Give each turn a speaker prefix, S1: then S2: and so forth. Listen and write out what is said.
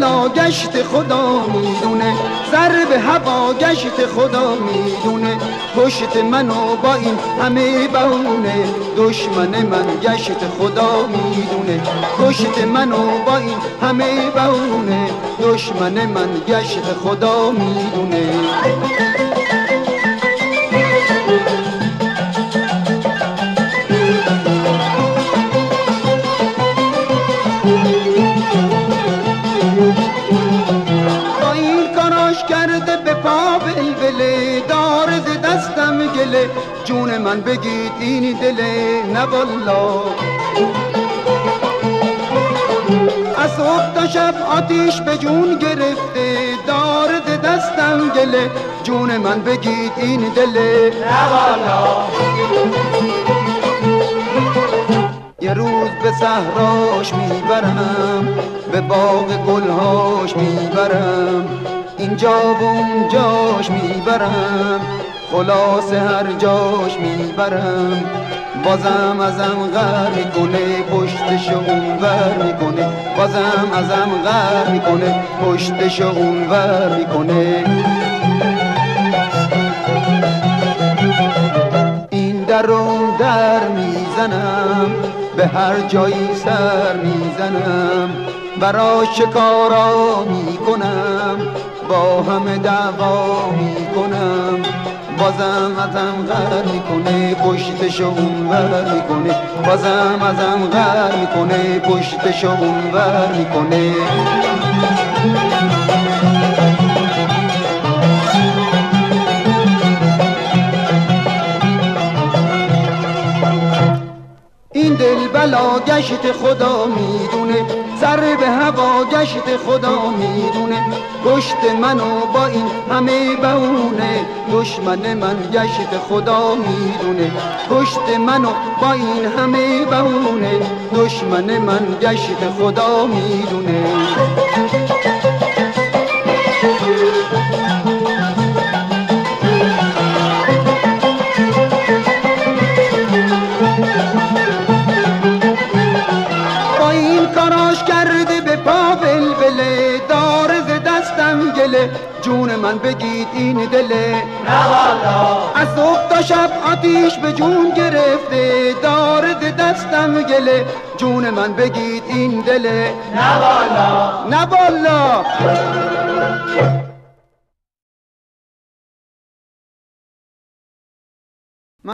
S1: بالا گشت خدا میدونه، ضرب هوا گشت خدا میدونه، پشت منو با این همه بهونه، دشمن من گشت خدا میدونه، پشت منو با این همه بهونه، دشمن من گشت خدا میدونه. کرده به پا بلبله، دار ز دستم گله، جون من بگید این دله، نه والا. از صبح تا شب آتیش به جون گرفته، دار ز دستم گله، جون من بگید این دله، نه والا. یه روز به صحراش میبرم، به باغ گلهاش میبرم، اینجا و اونجاش میبرم، خلاص هر جاش میبرم، بازم ازم غر میکنه، پشتشو اونور میکنه، بازم ازم غر میکنه، پشتشو اونور میکنه. این در اون در میزنم، به هر جایی سر میزنم، برا شکارا میکنم، با همه دعوا میکنم، بازم ازم غر میکنه، پشتشو اونور میکنه، بازم ازم غر میکنه، پشتشو اونور میکنه. این دل بلا گشت خدا میدونه، سر به هوا گشت خدا میدونه، پشت منو با این همه بهونه، دشمن من گشت خدا میدونه، پشت منو با این همه بهونه، دشمن من گشت خدا میدونه. کرده به پا بلبله، دار ز دستم گله، جون من بگید این دله، نه والا. از صبح تا شب آتیش به جون گرفته، دار ز دستم گله، جون من بگید این دله، نه والا، نه والا.